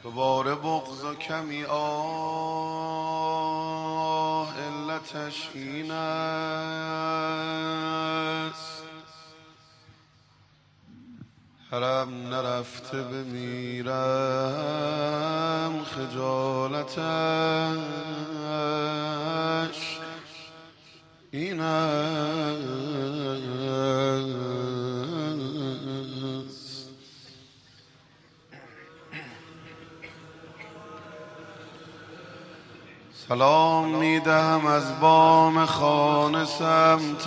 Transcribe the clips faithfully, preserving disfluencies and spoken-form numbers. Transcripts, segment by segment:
دوباره بغض و کمی آه علتش این است حرم نرفته بمیرم خجالتش این است. سلام میدهم از بام خانه سمت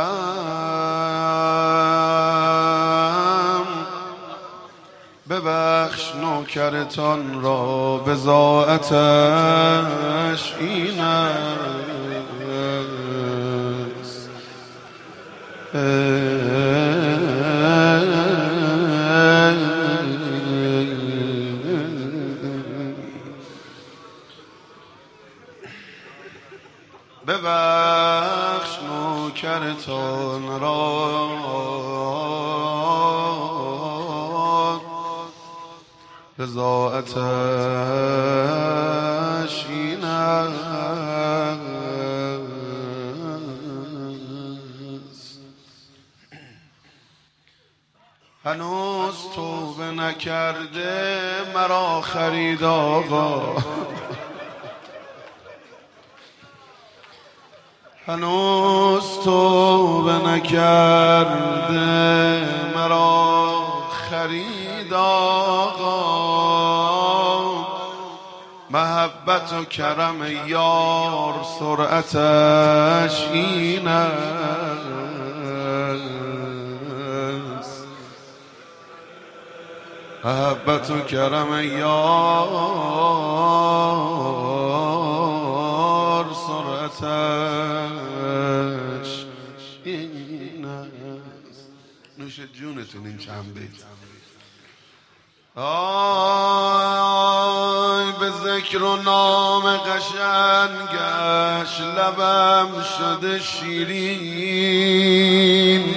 حرم ببخش نوکرتان را بضاعتش این است. ببخش نوکرتان را بضاعتش این است. هنوز توبه نکرده مرا خرید آقا، هنوز توبه نکرده مرا خرید آقا. محبت و کرم یار سرعتش این است. محبت و کرم یار سرعتش این است. نوش جونتون این چند بیت. آی به ذکر و نام قشنگش لبم شده شیرین،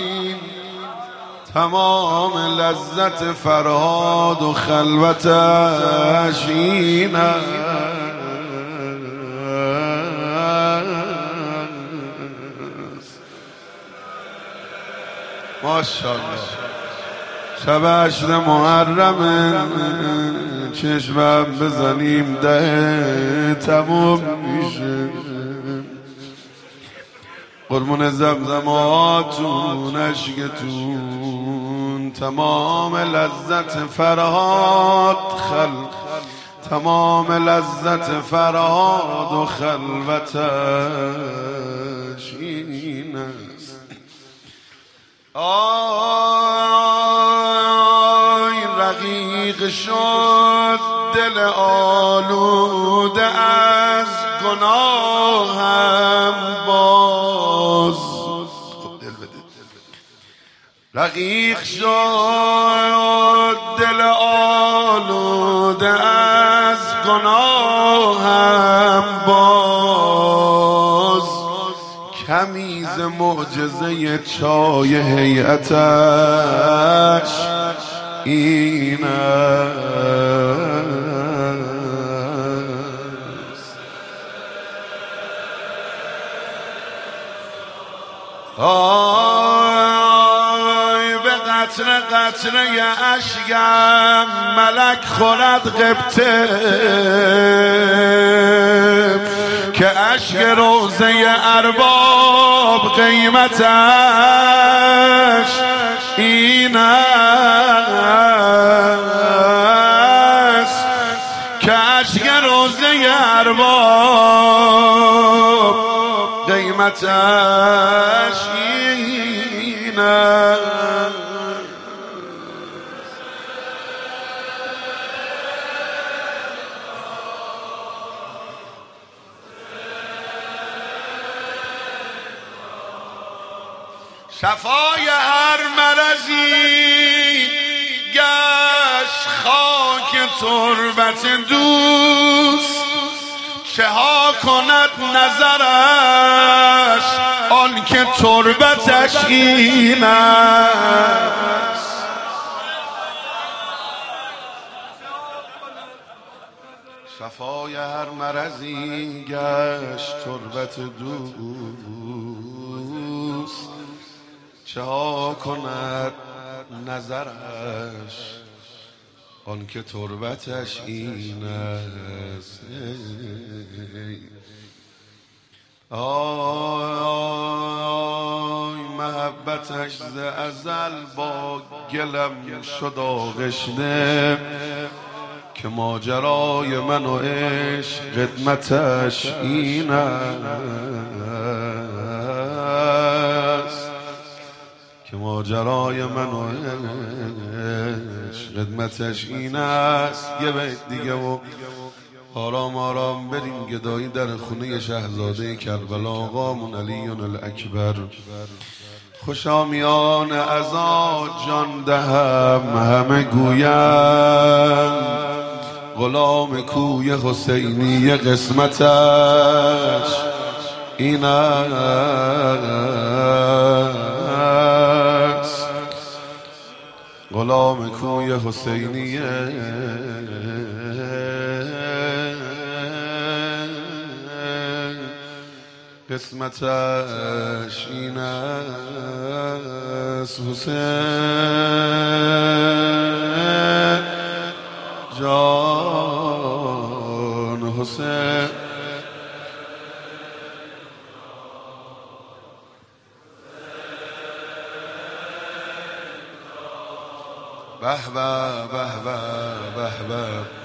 تمام لذت فرهاد و خلوتش این است. ماشاءالله شب عشر محرمه چشمم بزنیم ده تموم میشه. قربون زمزماتون اشکتون تمام لذت فرهاد خل تمام لذت فرهاد و خلوتش این است. آی رقیق شد دل آلوده از گناهم باز، رقیق شد دل آلوده از گناهم باز. کمیز معجزه چای هیئتش این است. آی به قطره قطره اشکم ملک خورد غبطه که اشک روزه ارباب قیمتش این است. که اشک روزه ارباب قیمتش این است. شفای هر مرضی گشت خاک تربت دوست، چه ها کند نظرش آن که تربتش این است. شفای هر مرضی گشت تربت دوست، چه ها کند نظرش آن که تربتش این است. آی محبتش ز ازل با گلم شد آغشته، که ماجرای من و عشق خدمتش این است، که ماجرای من و عشق خدمتش این است. یه بیت دیگه و آرام آرام بریم گدایی در خونه شهزاده کربلا آقامون علی الاکبر. خوشا میان ازا جان دهم همه گویم، غلام کوی حسینی قسمتش این است، غلام کوی حسینی قسمتش این است. حسین جان حسین به به به به به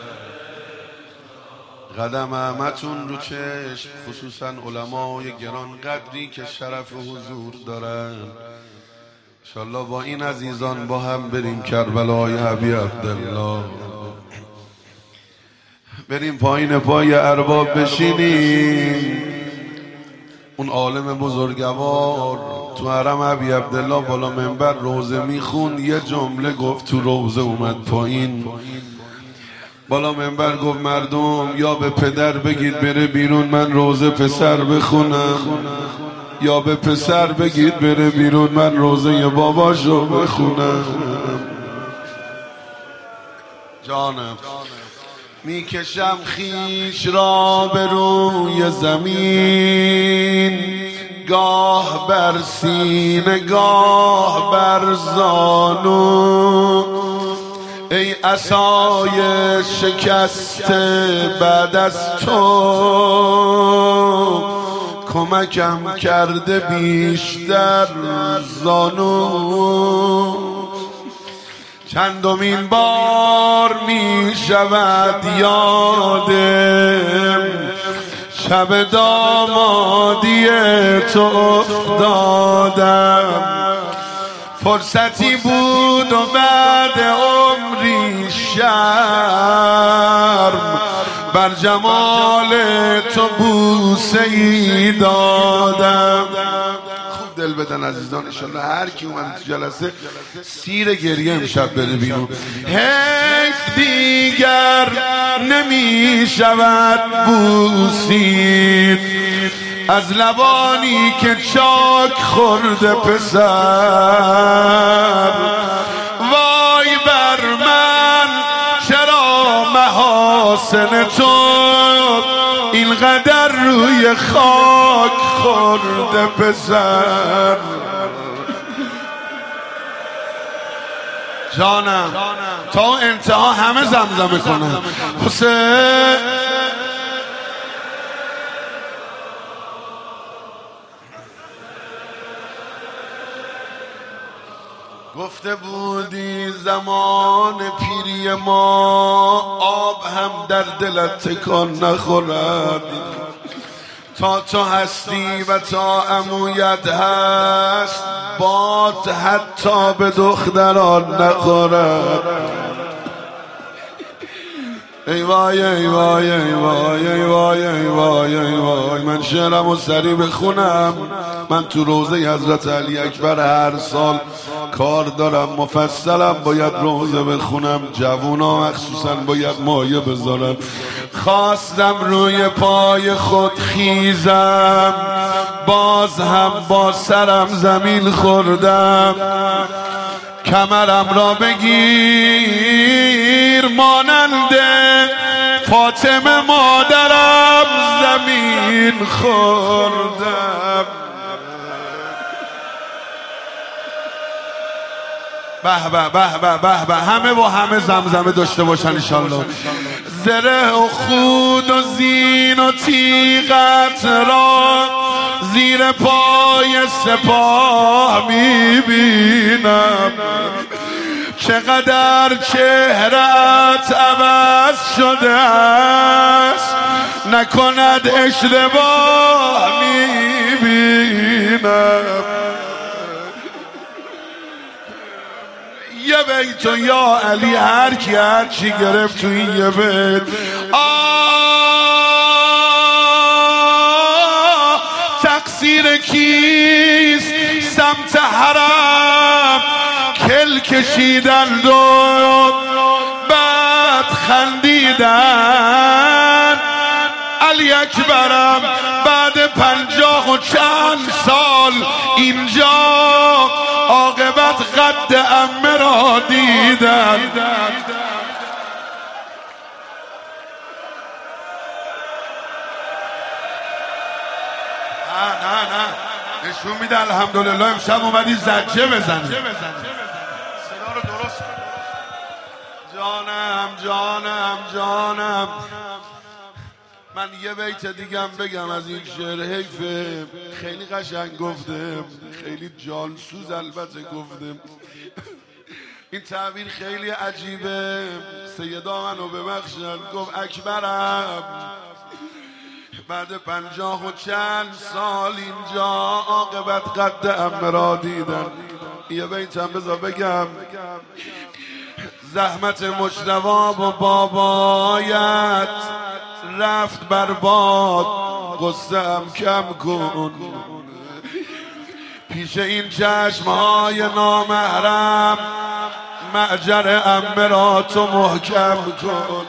قدم همتون رو چشم، خصوصا علمای گران قدری که شرف حضور دارن. انشالله با این عزیزان با هم بریم کربلای ابی عبدالله، بریم پایین پای ارباب بشینیم. اون عالم بزرگوار تو حرم ابی عبدالله بالا منبر روزه میخوند، یه جمله گفت تو روزه اومد پایین، بالا منبر گفت مردم یا به پدر بگید بره بیرون من روزه پسر بخونم، یا به پسر بگید بره بیرون من روزه باباشو بخونم. جانم میکشم خیش را به روی زمین، گاه بر سینه گاه بر زانو، ای عصای شکسته بعد از تو، کمکم کرده بیشتر زانو. چندمین بار می شود یادم شب دامادی تو افتادم، فرصتی بود و بعد عمری شرم بر جمال تو بوسه ای دادم. خوب دل بدن عزیزان، انشالله هر کی اومد تو جلسه سیر گریه امشب بره بیرون. هیچ دیگر نمی شود بوسید از لبانی که چاک خورده پسر، وای بر من چرا محاسن تو اینقدر روی خاک خورده پسر. جانم تا انتها همه زمزمه کنن حسین. گفته بودی زمان پیری ما آب هم در دلت تکان نخورد، تا تو هستی و تا عمویت هست باد حتی به دختران نخورد. ای وای ای وای ای وای ای وای ای وای ای وای. من شعرم و سری بخونم. من تو روزه حضرت علی اکبر هر سال کار دارم، مفصلم باید روزه بخونم، جوونا مخصوصا باید مایه بذارم. خواستم روی پای خود خیزم، باز هم با سرم زمین خوردم. کمرم را بگیر مانند فاطمه مادرم زمین خوردم. به به به به به به همه و همه زمزمه داشته باشن انشالله. زره و خود و زین و تیغت را زیر پای سپاه میبینم. چقدر چهرت عوض شده است نکند اشتباه میبینم. یه بیت و یا علی هر کی هر چی گرفت تو این یه بیت. آه تقصیر کیست سمت حرم کل کشیدند و بعد خندیدن. علی اکبرم بعد پنجاه و چند سال اینجا عاقبت قد عمه را دیدن. نه نه نه نشون میده الحمدلله امشب اومدی زجه بزنی. صدا رو درست کن. جانم جانم جانم. من یه بیت دیگم بگم از این شعر. حیفه خیلی قشنگ گفتم، خیلی جانسوز البته گفتم. این تعبیر خیلی عجیبه. سیدا منو ببخشن گفت اکبرم بعد پنجاه و چند سال اینجا عاقبت قد عمه را دیدن. یه بیتم بذار بگم. زحمت مجتبی و بابایت رفت برباد قصه هم کم کن. پیش این چشمهای نامحرم معجر عمه را تو محکم کن.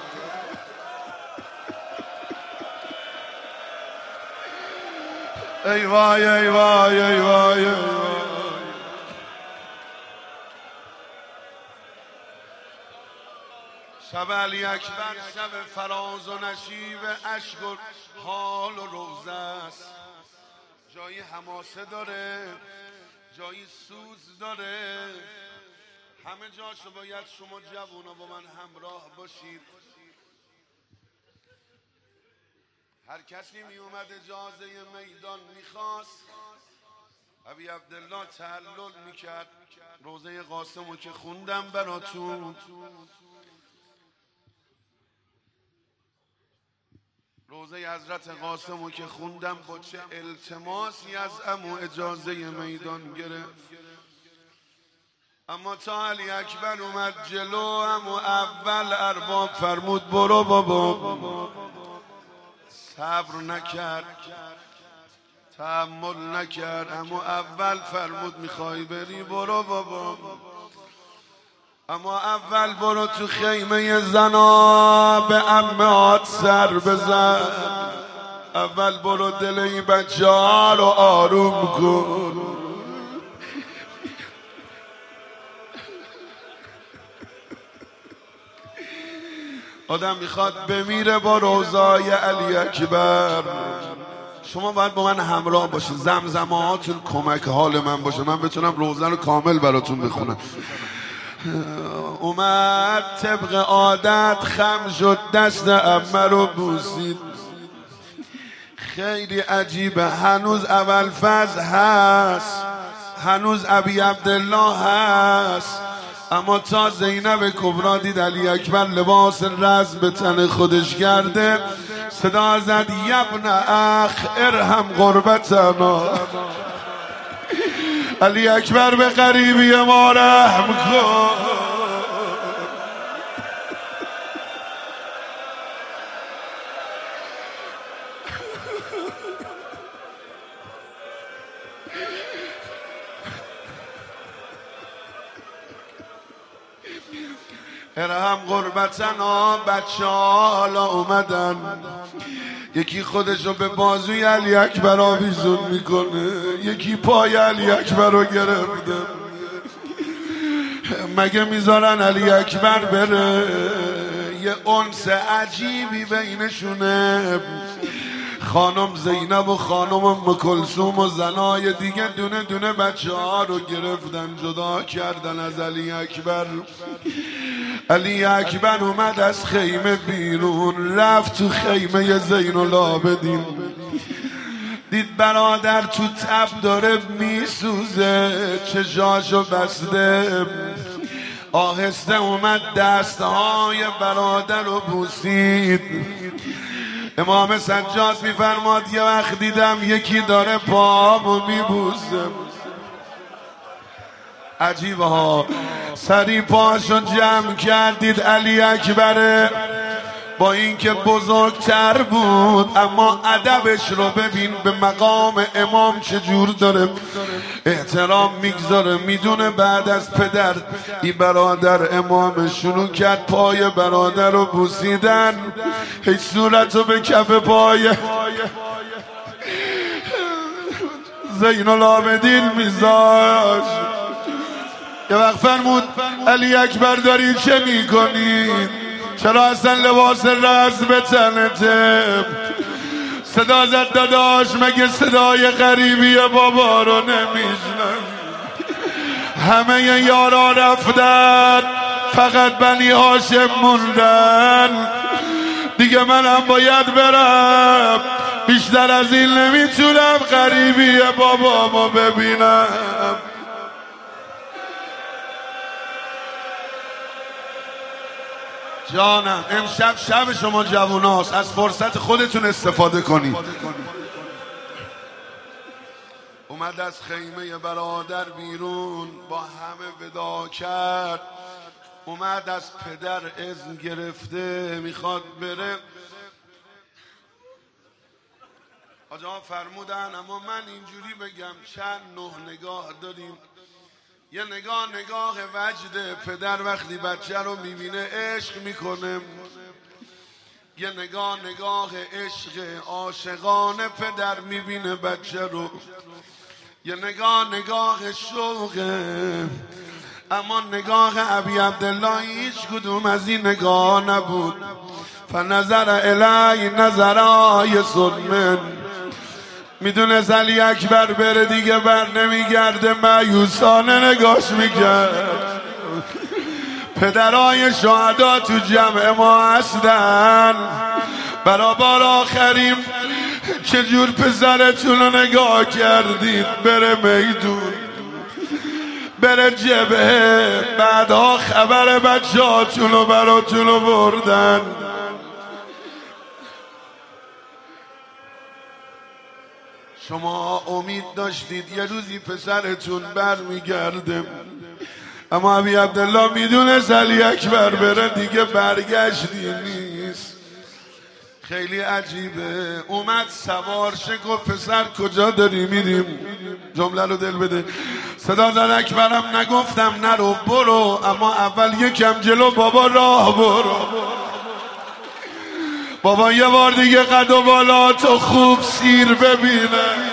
ای وای ای وای ای وای ای وای. شب علی اکبر شب فراز و نشیب اشک و حال و روزه است. جایی حماسه داره، جایی سوز داره. همه جاشو باید شما جوونا با من همراه باشید. هر کسی می اومد اجازه میدان میخواست ابی عبدالله تعلل میکرد. روزه قاسمو که خوندم براتون، روزه حضرت قاسمو که خوندم با چه التماسی از عمو اجازه میدان گرفت. اما تا علی اکبر اومد جلو عمو اول ارباب فرمود برو بابا. صبر نکرد، تحمل نکرد. عمو اول فرمود میخوای بری برو بابا. اما اول برو تو خیمه زنا به عمهات سر بزن. اول برو دل این بچه ها رو آروم کن. آدم میخواد بمیره با روزای علی اکبر. شما باید با من همراه باشید، زمزمه هاتون کمک حال من باشه، من بتونم روزه رو کامل براتون بخونم. اومد طبق عادت خم شد دست عمه رو بوسید. خیلی عجیبه، هنوز ابوالفضل هست، هنوز ابی عبدالله هست، اما تا زینب کبرا دید علی اکبر لباس رزم به تن خودش کرده، صدا زد یبن اخ ارحم غربتنا. علی اکبر به غریبی ما رحم کن. ارحم غربتنا. بچه ها حالا اومدن، یکی خودشو به بازوی علی اکبر آویزون میکنه، یکی پای علی اکبر رو گرفته. مگه میذارن علی اکبر بره؟ یه انس عجیبی بینشونه. خانم زینب و خانم ام کلثوم و زنای دیگه دونه دونه بچه ها رو گرفتن جدا کردن از علی اکبر. علی اکبر اومد از خیمه بیرون، رفت تو خیمه زین العابدین، دید برادر تو تب داره میسوزه، چشاشو بسته. آهسته اومد دستهای برادر رو بوسید. امام سجاد میفرماد یه وقت دیدم یکی داره پامو میبوسه. عجیبه ها. سری پاشو جمع کردید علی اکبره، با اینکه بزرگتر بود اما ادبش رو ببین، به مقام امام چجور داره احترام میگذاره. میدونه بعد از پدر این برادر امام شروع کرد پای برادر رو بوسیدن، هیچ صورت رو به کف پای زین العابدین میذاش. یه وقت فرمود علی اکبر داری چه میکنید؟ چرا اصلا لباس رز به تنته؟ صدا زد داداش مگه صدای غریبی بابا رو نمیشنم؟ همه یارا رفتن فقط بنی هاشم موندن، دیگه منم باید برم، بیشتر از این نمیتونم غریبی بابامو ببینم. جانم امشب شب شما جووناست، از فرصت خودتون استفاده کنید. اومد از خیمه برادر بیرون، با همه ودا کرد. اومد از پدر اذن گرفته میخواد بره. آجا فرمودن اما من اینجوری بگم چند نه نگاه داریم. یه نگاه نگاه وجده، پدر وقتی بچه رو میبینه عشق میکنه. یه نگاه نگاه عشق عاشقانه، پدر میبینه بچه رو. یه نگاه نگاه شوقه. اما نگاه ابی عبدالله هیچ کدوم از این نگاه نبود. فنظر الی نظرای ظلم. میدونه علی اکبر بره دیگه بر نمیگرده، مایوسانه نگاش میکرد. پدرای شهدا تو جمع ما هستن، برابر آخرین چجور پسرتون رو نگاه کردید بره میدون، بره جبهه، بعدها خبر بچه هاتون رو براتون رو بردن. شما امید داشتید یه روزی پسرتون بر میگرده، اما ابی عبدالله میدونه علی اکبر بره دیگه برگشتی نیست. خیلی عجیبه. اومد سوار شه، گفت پسر کجا داری میریم؟ جمله رو دل بده. صدا زد اکبرم نگفتم نرو برو، اما اول یکم جلو بابا راه برو. بابا یه بار دیگه قد و بالا تو خوب سیر ببینه.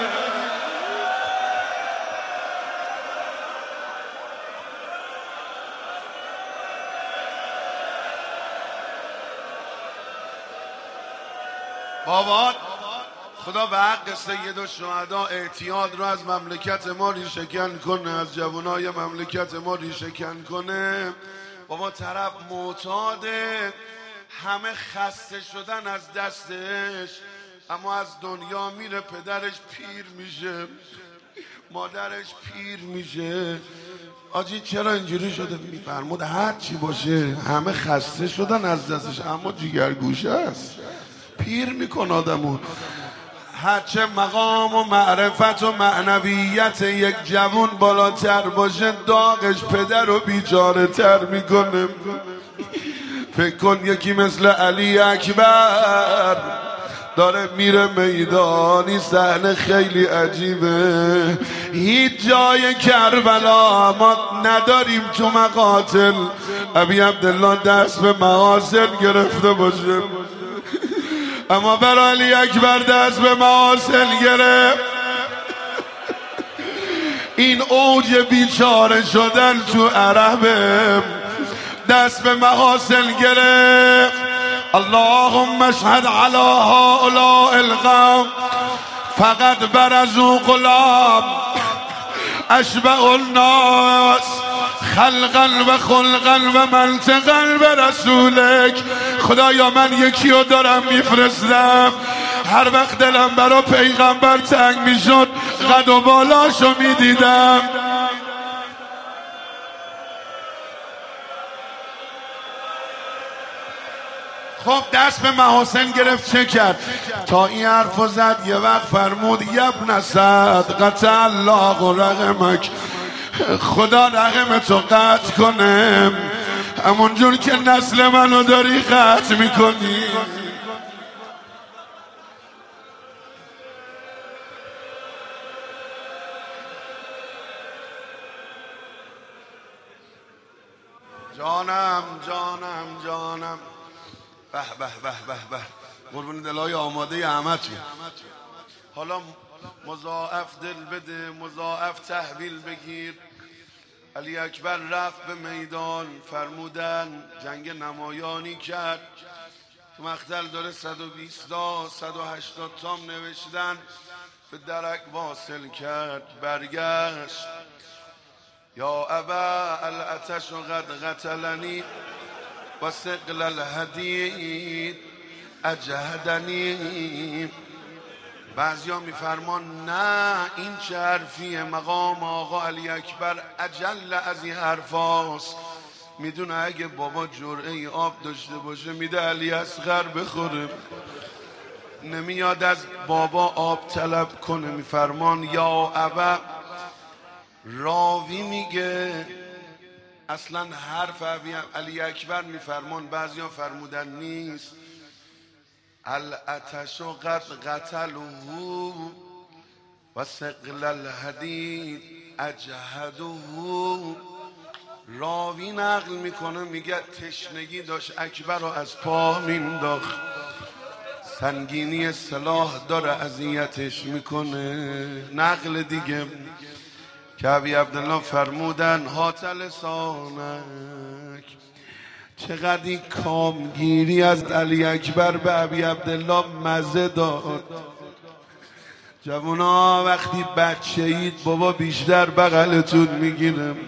بابا خدا به حق سید الشهدا اعتیاد رو از مملکت ما ریشه‌کن کنه، از جوانای مملکت ما ریشه‌کن کنه. بابا طرف معتاده، همه خسته شدن از دستش، اما از دنیا میره. پدرش پیر میشه، مادرش پیر میشه. آجی چرا اینجوری شده؟ میفرمود هر چی باشه همه خسته شدن از دستش، اما جیگرگوشه است، پیر میکن آدمو. هرچه مقام و معرفت و معنویت یک جوون بالاتر باشه، داغش پدر رو بیچاره تر میکنه. فکر کن یکی مثل علی اکبر داره میره میدانی، صحنه خیلی عجیبه. هیچ جای کربلا ما نداریم تو مقاتل ابی عبدالله دست به محاسن گرفته باشه، اما برای علی اکبر دست به محاسن گرفت. این اوج بیچاره شدن تو عربه. دست به محاسن گرفت. اللهم اشهد علی هؤلاء القوم فقط برزوا غلام اشبه الناس خلقا و خلقا و منطقا به رسولک. خدایا من یکی رو دارم میفرستم، هر وقت دلم برا پیغمبر تنگ میشد قد و بالاشو میدیدم. خب دست به محاسن گرفت، چه کرد؟ تا این حرف زد یه وقت فرمود یبن سعد قطع الله رحمک، خدا رحم تو قطع کنه، همونجور که نسل منو داری قطع میکنی. جانم جانم جانم به به به به به قربون دلای آماده احمدتون. حالا مضاعف دل بده، مضاعف تحویل بگیر. علی اکبر رفت به میدان، فرمودن جنگ نمایانی کرد. تو مقتل داره صد و بیست تا صد و هشتاد تام نوشتن، به درک واصل کرد. برگشت یا ابا العتش قد قتلنی و ثقل الحدید اجهدنی. بعضی ها میفرمان نه این چه حرفیه، مقام آقا علی اکبر اجل از این حرف هاست. میدونه اگه بابا جرعه آب داشته باشه میده علی اصغر بخوره، نمیاد از بابا آب طلب کنه. میفرمان یا ابا، راوی میگه اصلا حرف علی اکبر میفرمان، بعضی ها فرمودن نیست. العتش قد قتله و ثقل الحدید اجهده. راوی نقل میکنه میگه تشنگی داشت اکبر رو از پا مینداخت، سنگینی سلاح داره اذیتش میکنه. نقل دیگه که ابی عبدالله فرمودن هات لسانک، چقدر این کامگیری از علی اکبر به ابی عبدالله مزه داد. جوونا وقتی بچه اید بابا بیشتر بغلتون میگیرم،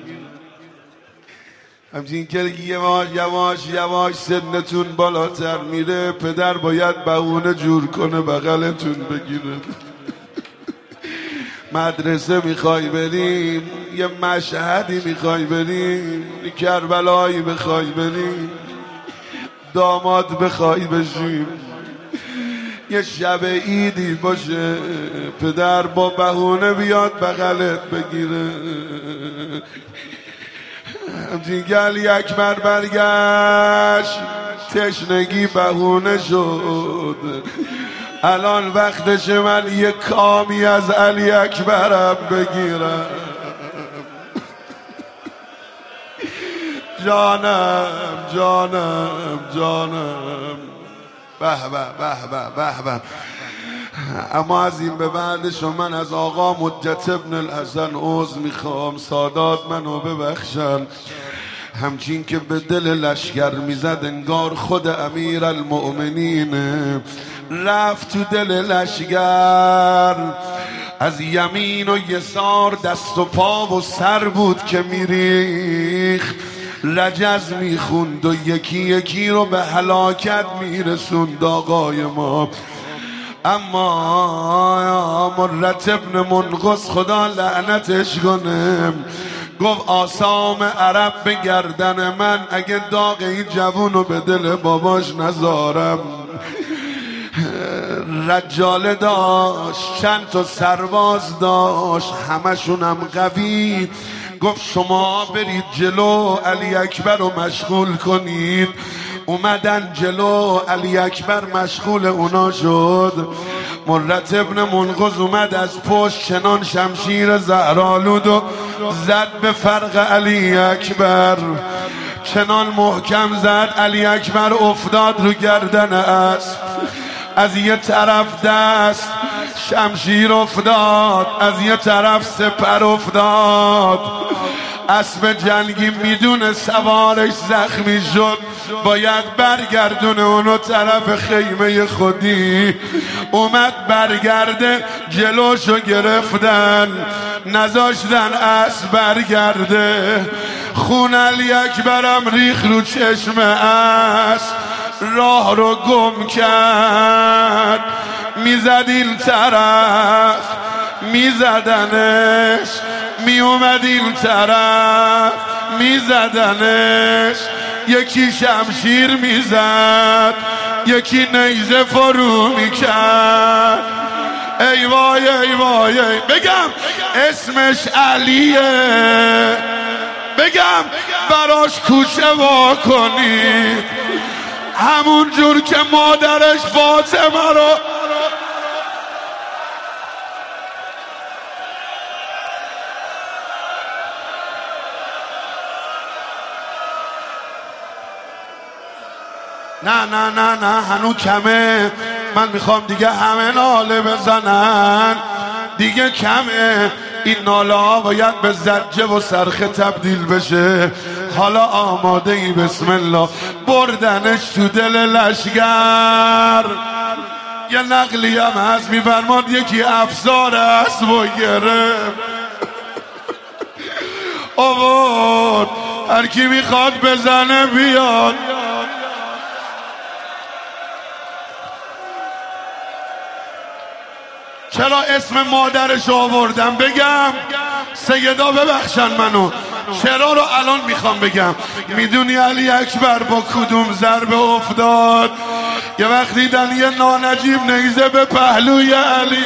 همچین که یواش یواش یواش سنتون بالاتر میره پدر باید بهونه جور کنه بغلتون بگیره. مدرسه میخوای بریم، یه مشهدی میخوای بریم، یه کربلایی بخوای بریم، داماد بخوای بشیم، یه شب عیدی باشه پدر با بهونه بیاد بغلت بگیره. همچین که علی اکبر برگشت تشنگی بهونه شد. الان وقتش من یه کامی از علی اکبرم بگیرم. جانم جانم جانم به به به به به. اما از این به بعدش من از آقا مجت ابن الحسن عذر میخوام، سادات منو ببخشن. همچین که به دل لشگر میزد انگار خود امیر المؤمنین رفت تو دل لشگر. از یمین و یسار دست و پا و سر بود که میریخت، رجز میخوند و یکی یکی رو به هلاکت میرسوند آقای ما. اما مرت ابن منقص خدا لعنتش کنه گفت آسام عرب به گردن من، اگه داغ این جوونو به دل باباش نذارم. رجاله داشت، چند تا سرباز داشت، همشونم قوی. گفت شما برید جلو علی اکبر رو مشغول کنید. اومدن جلو، علی اکبر مشغول اونا شد. مرت ابن منقذ اومد از پشت چنان شمشیر زهرآلود و زد به فرق علی اکبر، چنان محکم زد علی اکبر افتاد رو گردن اسب. از یه طرف دست شمشیر افتاد، از یه طرف سپر افتاد. اسب جنگی میدونه سوارش زخمی شد، باید برگردونه اونو طرف خیمه خودی. اومد برگرده، جلوشو گرفتن نذاشتن اسب برگرده. خون علی اکبرم ریخ رو چشم اسب، راه رو گم کرد. میزد این طرف میزدنش، میومد این طرف میزدنش. یکی شمشیر میزد، یکی نیزه فرو میکرد. ای وای ای وای ای. بگم اسمش علیه، بگم براش کوچه وا کنید، همون جور که مادرش فاطمه رو. نه نه نه نه هنو کمه، من میخوام دیگه همه ناله بزنن، دیگه کمه. این ناله ها باید به زجه و صرخه تبدیل بشه. حالا آماده ای؟ بسم الله. بردنش تو دل لشگر. یه نقلی هم هست میفرماد یکی افسار اسب و گرفت آورد، هر کی میخواد بزنه بیاد. چرا اسم مادرش آوردم؟ بگم سیدا ببخشن منو، چرا رو الان میخوام بگم. میدونی علی اکبر با کدوم ضربه افتاد؟ یه وقت دیدن یه نانجیب نیزه به پهلوی علی.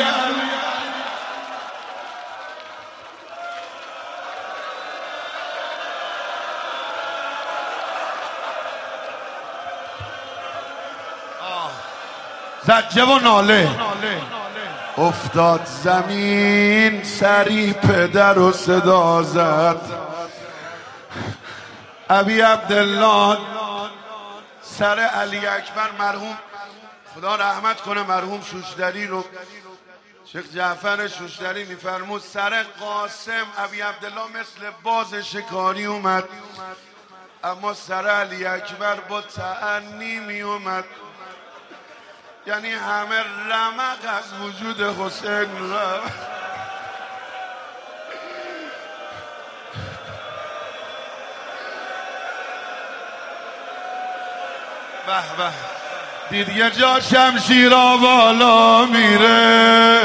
زجه و ناله افتاد زمین، سری پدر و صدا زد. ابی عبدالله سر علی اکبر مرحوم، خدا رحمت کنه مرحوم شوشتری رو، شیخ جعفر شوشتری میفرمود سر قاسم ابی عبدالله مثل باز شکاری اومد، اما سر علی اکبر با تأنی می اومد. یعنی همه رمق از وجود حسین رفت. به به دید یه جا شمشیرا بالا میره،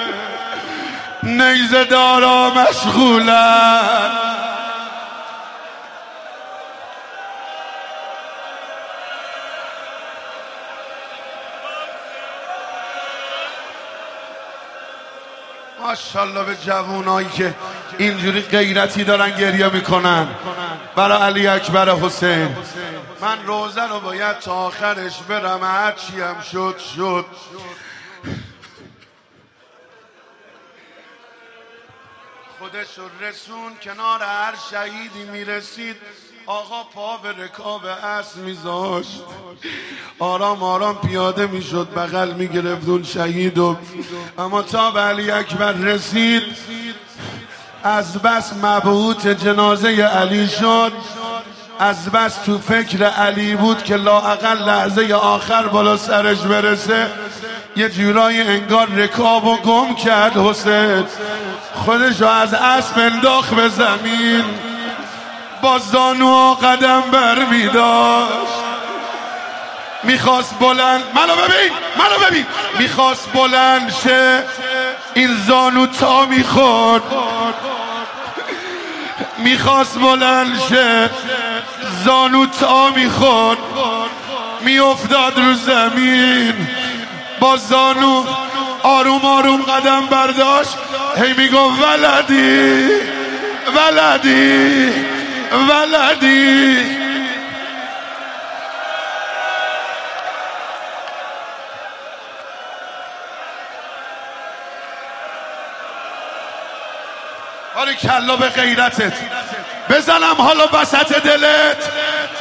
نیزه دارا مشغولن. ماشاءالله به جوانایی که اینجوری غیرتی دارن گریه میکنن برای علی اکبر حسین. من روزه رو باید تا آخرش برم، هرچی هم شد شد. خودش رو رسون کنار هر شهیدی میرسید، آقا پا به رکاب اسب میذاشت، آرام آرام پیاده میشد، بغل میگرفت اون شهیدو. اما تا به علی اکبر رسید، از بس مبهوت جنازه علی شد، از بس تو فکر علی بود که لااقل لحظه آخر بالا سرش برسه، یه جورای انگار رکابو گم کرد. حسین خودشو از اسب انداخت به زمین، با زانوها قدم بر می داشت، میخواست بلند، منو ببین منو ببین میخواست بلند شه، این زانو تا میخورد، میخواست بلند شه، زانو تا میخورد، میافتاد رو زمین، با زانو آروم آروم قدم برداشت، هی میگفت ولدی ولدی ولدی. آره کلا به غیرتت بزنم حالا وسط دلت.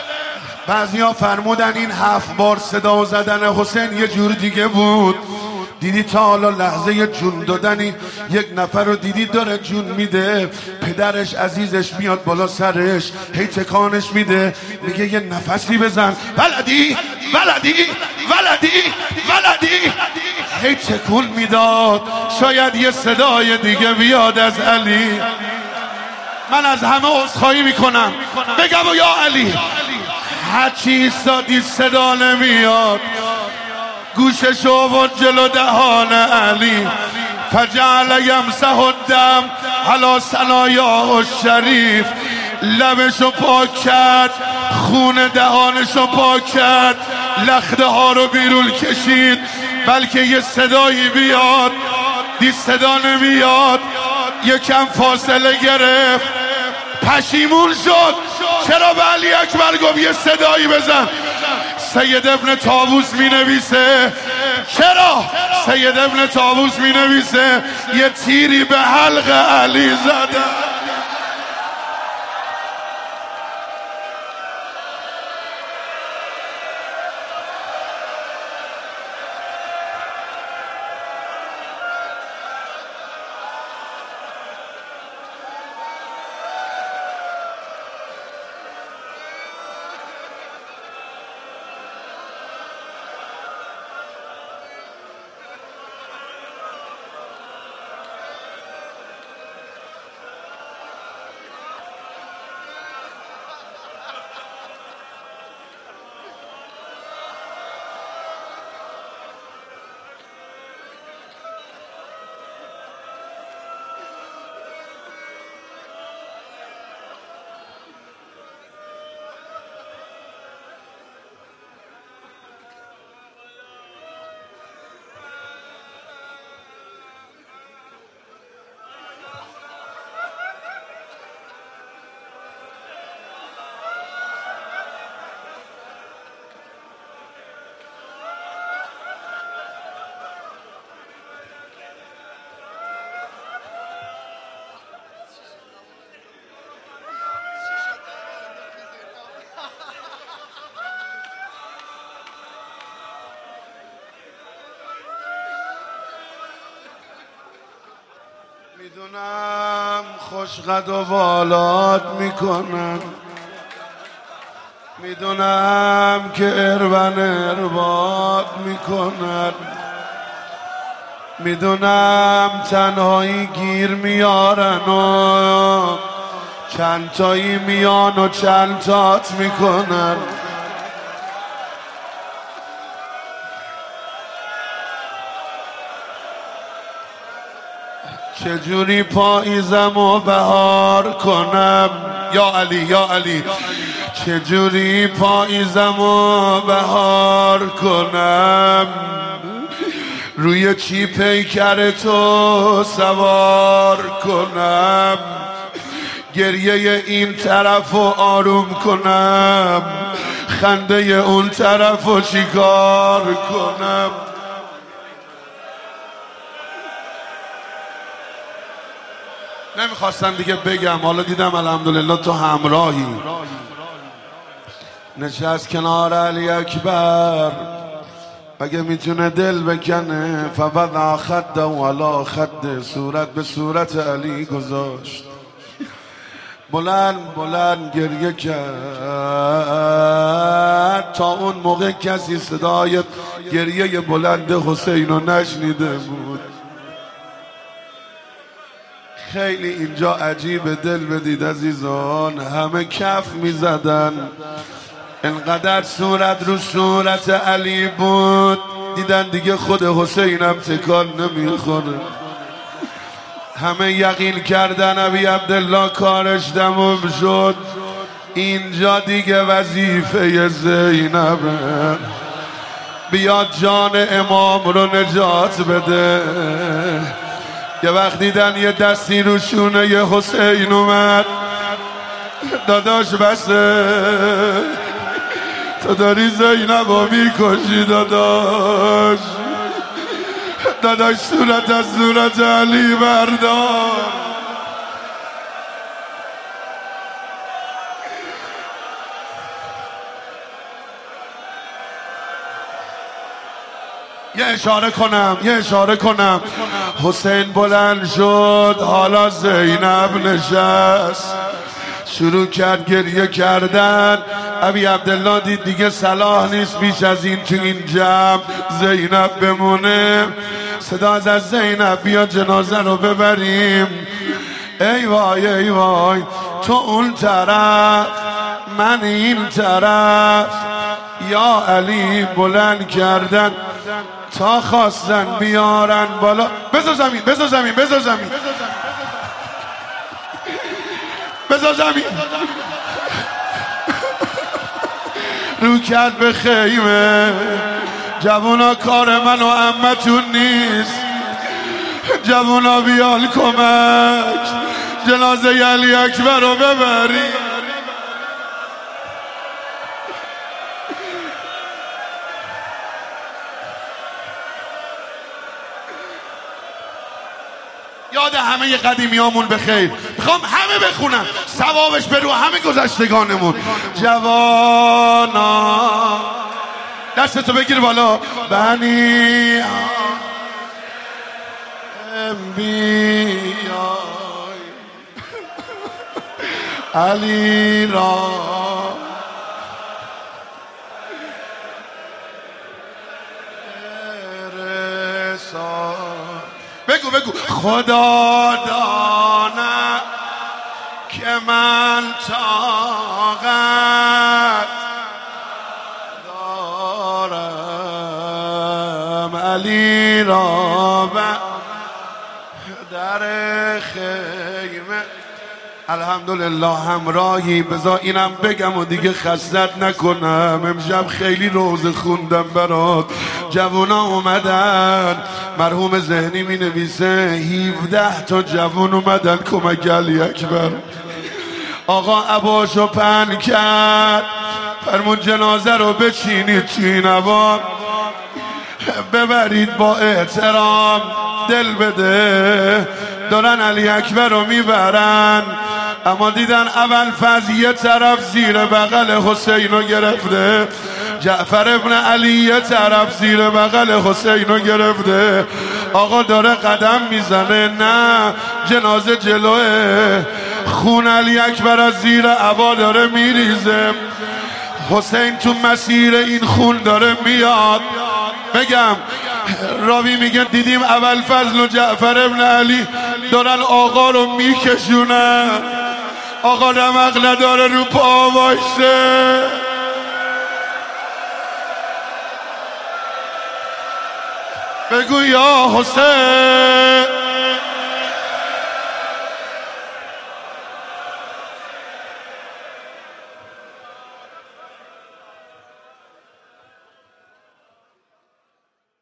بعضی ها فرمودن این هفت بار صدا زدن حسین یه جور دیگه بود. دیدی تا حالا لحظه جون دادنی یک نفر رو دیدی داره جون میده، پدرش عزیزش میاد بالا سرش هی تکانش میده میگه یه نفسی بزن، ولدی ولدی ولدی ولدی، هی تکون میداد شاید یه صدای دیگه بیاد از علی. من از همه عذرخواهی میکنم، بگم و یا علی هرچی ایستادی صدا نمیاد، گوششو و جلو دهان علی، فجعل یمسح الدم علی ثنایاه الشریف، لبشو پاک کرد، خون دهانشو پاک کرد، لخته ها رو بیرون کشید بلکه یه صدایی بیاد، دی صدا نمیاد، یکم فاصله گرفت، پشیمون شد چرا به علی اکبر گفت یه صدایی بزن. سید ابن طاووس می نویسه چرا سید ابن طاووس می نویسه یه تیری به حلق علی زده. میدونم خوش قد و بالات میکنن، میدونم که ارون ارباد میکنن، میدونم تنهایی گیر میارن و چند تایی میان و چند تات میکنن. چجوری پاییزم و بهار کنم یا علی یا علی، چجوری پاییزم و بهار کنم، روی چی پیکر تو سوار کنم، گریه این طرف و آروم کنم، خنده اون طرف و چیکار کنم. نمیخواستم دیگه بگم، حالا دیدم الحمدلله تو همراهی. نشست کنار علی اکبر، اگه میتونه دل بکنه، فوضع خده ولا خده، صورت به صورت علی گذاشت، بلند بلند گریه کرد. تا اون موقع کسی صدای گریه بلند حسین رو نشنیده بود. خیلی اینجا عجیب دل بدید عزیزان، همه کف میزدن، انقدر صورت رو صورت علی بود دیدن دیگه خود حسینم تکان نمیخوره. همه یقین کردن ابی عبدالله کارش تموم شد، اینجا دیگه وظیفه زینبه بیاد جان امام رو نجات بده. یه وقت دیدن یه دستی رو شونه یه حسین اومد، داداش بسه تو داری زینب رو میکشی داداش، داداش صورت از صورت علی بردار. یه اشاره کنم یه اشاره کنم حسین بلند شد، حالا زینب نشست، شروع کرد گریه کردن. ابی عبدالله دید دیگه صلاح نیست بیش از این تو این جمع زینب بمونه. صدا از زینب بیا جنازه رو ببریم. ای وای ای وای، تو اون طرف من این طرف، یا علی بلند کردن تا خواستن بیارن بالا. بذار زمین بذار زمین بذار زمین بذار زمین رو کرد به خیمه. جوونا کار من و عمتون نیست، جوونا بیال کمک جنازه علی اکبر رو ببری. یاد همه قدیمیامون بخیر. میخوام همه بخونن ثوابش برو همه گذشتگانمون. جوانا دستتو بگیر بالا. بنی بیای علی را بگو بگو. خدا داند که من طاقت دارم علی را در خیمه. الحمدلله همراهی. بذار اینم بگم و دیگه خستت نکنم. امشب خیلی روزه خوندم برات. جوونا اومدن، مرحوم ذهنی می نویسه هفده تا جوون اومدن کمک علی اکبر. آقا عباشو پهن کرد، فرمون جنازه رو بچینید توی نوار ببرید با احترام، دل بده. دارن علی اکبر رو میبرن، اما دیدن اول فضل یه طرف زیر بغل حسین رو گرفته، جعفر ابن علی یه طرف زیر بغل حسین رو گرفته. آقا داره قدم میزنه، نه جنازه جلوه، خون علی اکبر از زیر عبا داره میریزه. حسین تو مسیر این خون داره میاد. بگم راوی میگن دیدیم اول فضل و جعفر ابن علی دارن آقا رو میکشونن. آقا رمق نداره رو پا وایسه. بگو یا حسین